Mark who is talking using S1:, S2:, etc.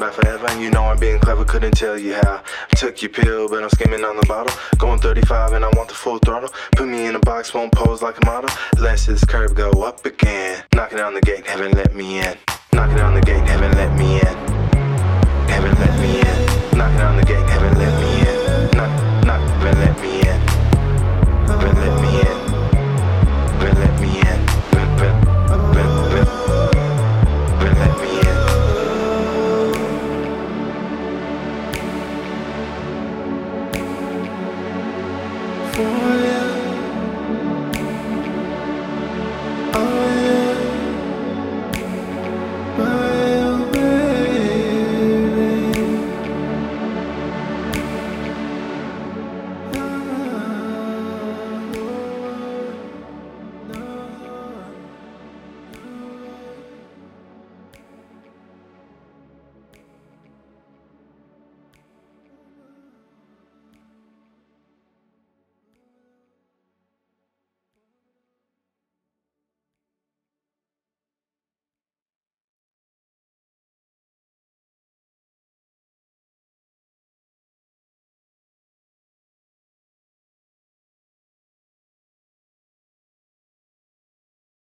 S1: about forever, and you know I'm being clever, couldn't tell you how. Took your pill, but I'm skimming on the bottle. Going 35 and I want the full throttle. Put me in a box, won't pose like a model. Lets this curve go up again. Knocking on the gate, heaven let me in. Knocking on the gate, heaven let me in.